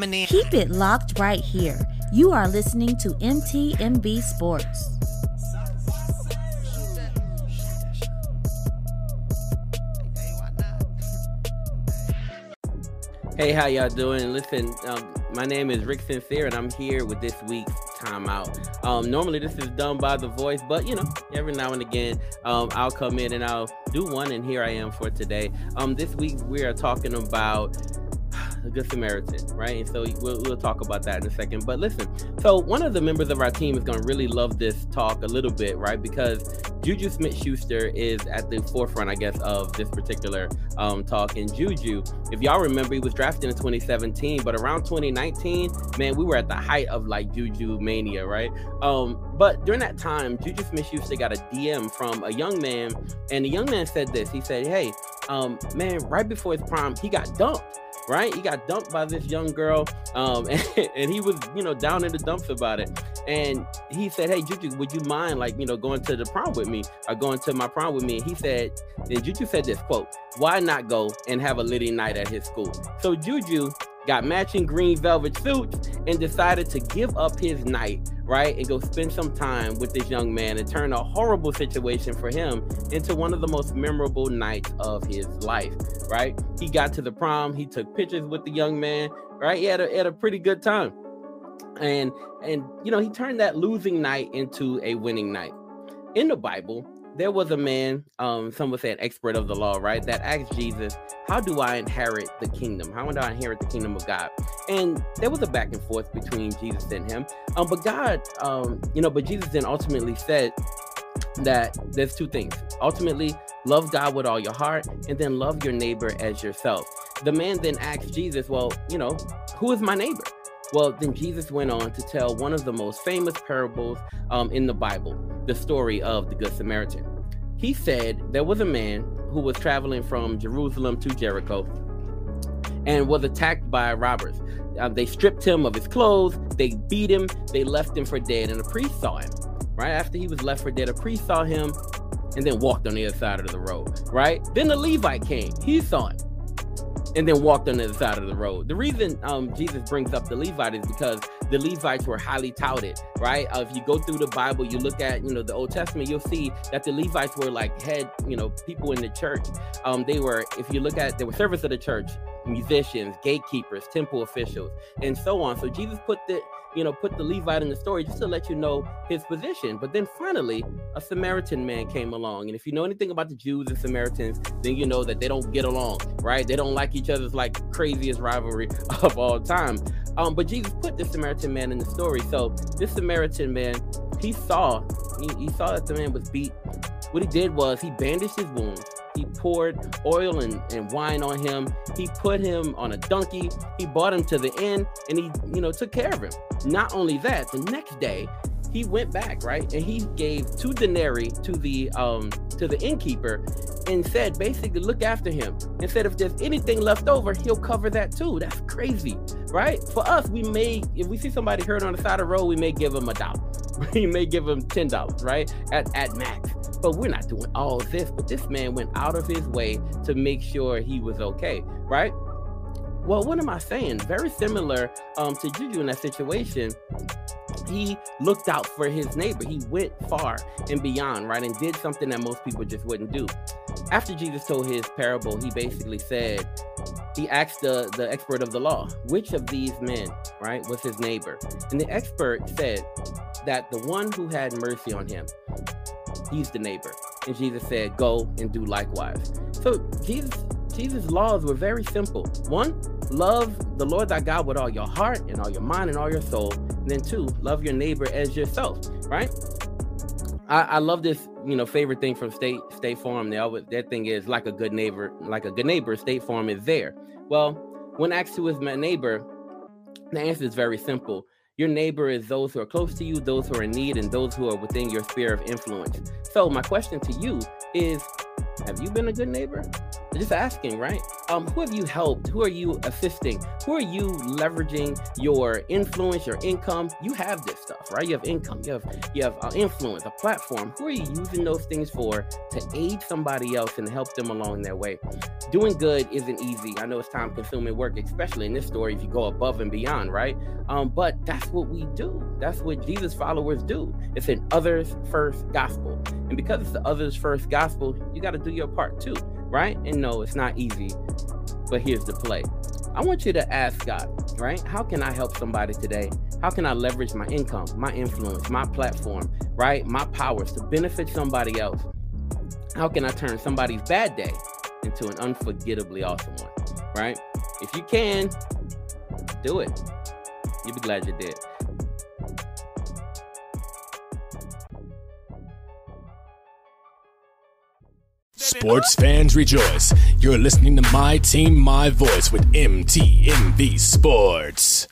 coming in. Keep it locked right here. You are listening to MTMB Sports. Hey, how y'all doing? Listen, my name is Rick Sincere, and I'm here with this week's Timeout. Normally, this is done by The Voice, but, every now and again, I'll come in and I'll do one, and here I am for today. This week, we are talking about the Good Samaritan, right? And so we'll talk about that in a second. But listen, so one of the members of our team is going to really love this talk a little bit, right? Because Juju Smith-Schuster is at the forefront, I guess, of this particular talk. And Juju, if y'all remember, he was drafted in 2017, but around 2019, man, we were at the height of like Juju mania, right? But during that time, Juju Smith-Schuster got a DM from a young man, and the young man said this. He said, hey, man, right before his prime, he got dumped. Right? He got dumped by this young girl, and he was, down in the dumps about it. And he said, hey, Juju, would you mind, going to the prom with me, or going to my prom with me? And he said, and Juju said this, quote, why not go and have a litty night at his school? So Juju got matching green velvet suits and decided to give up his night, right, and go spend some time with this young man and turn a horrible situation for him into one of the most memorable nights of his life, right? He got to the prom, he took pictures with the young man, right? He had a pretty good time. And he turned that losing night into a winning night. In the Bible, there was a man, some would say an expert of the law, right, that asked Jesus, how do I inherit the kingdom? How do I inherit the kingdom of God? And there was a back and forth between Jesus and him. But God, but Jesus then ultimately said that there's two things. Ultimately, love God with all your heart, and then love your neighbor as yourself. The man then asked Jesus, well, who is my neighbor? Well, then Jesus went on to tell one of the most famous parables in the Bible, the story of the Good Samaritan. He said there was a man who was traveling from Jerusalem to Jericho and was attacked by robbers. They stripped him of his clothes, they beat him, they left him for dead, and a priest saw him. Right after he was left for dead, a priest saw him and then walked on the other side of the road, right? Then the Levite came, he saw him, and then walked on the other side of the road. The reason Jesus brings up the Levite is because the Levites were highly touted, right? If you go through the Bible, you look at, the Old Testament, you'll see that the Levites were like head, people in the church. They were servants of the church, musicians, gatekeepers, temple officials, and so on. So Jesus put the Levite in the story just to let you know his position. But then finally, a Samaritan man came along. And if you know anything about the Jews and Samaritans, then you know that they don't get along, right? They don't like each other's like craziest rivalry of all time. But Jesus put the Samaritan man in the story. So this Samaritan man, he saw that the man was beat. What he did was he bandaged his wounds. He poured oil and wine on him. He put him on a donkey. He brought him to the inn, and he, took care of him. Not only that, the next day he went back, right, and he gave 2 denarii to the innkeeper, and said, basically, look after him. And said, if there's anything left over, he'll cover that too. That's crazy, right? For us, if we see somebody hurt on the side of the road, we may give them $1. We may give them $10, right, at max. But we're not doing all this. But this man went out of his way to make sure he was okay, right? Well, what am I saying? Very similar to Juju in that situation. He looked out for his neighbor. He went far and beyond, right? And did something that most people just wouldn't do. After Jesus told his parable, he basically said, he asked the expert of the law, which of these men, right, was his neighbor? And the expert said that the one who had mercy on him, he's the neighbor. And Jesus said, go and do likewise. So Jesus' laws were very simple. 1, love the Lord thy God with all your heart and all your mind and all your soul. And then 2, love your neighbor as yourself, right? I love this, favorite thing from State Farm. Their thing is like a good neighbor, State Farm is there. Well, when asked who is my neighbor, the answer is very simple. Your neighbor is those who are close to you, those who are in need, and those who are within your sphere of influence. So my question to you is, have you been a good neighbor? Just asking, right? Who have you helped? Who are you assisting? Who are you leveraging your influence, your income? You have this stuff, right? You have income, you have influence, a platform. Who are you using those things for to aid somebody else and help them along their way? doing good isn't easy. I know it's time consuming work, especially in this story if you go above and beyond, right? But that's what we do. That's what Jesus followers do. It's an others first gospel. And because it's the others first gospel, you got to do your part too, right? And no, it's not easy, but here's the play. I want you to ask God, right? How can I help somebody today? How can I leverage my income, my influence, my platform, right? My powers to benefit somebody else? How can I turn somebody's bad day into an unforgettably awesome one, right? If you can, do it. You'll be glad you did. Sports fans rejoice. You're listening to My Team, My Voice with MTMV Sports.